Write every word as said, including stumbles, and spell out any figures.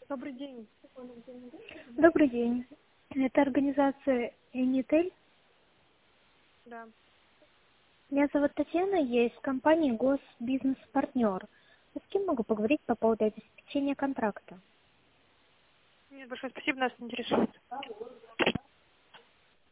Добрый день. Добрый день. Это организация Энитель. Да. Меня зовут Татьяна, я из компании Госбизнес-партнер. С кем могу поговорить по поводу обеспечения контракта? Нет, большое спасибо, нас не интересует.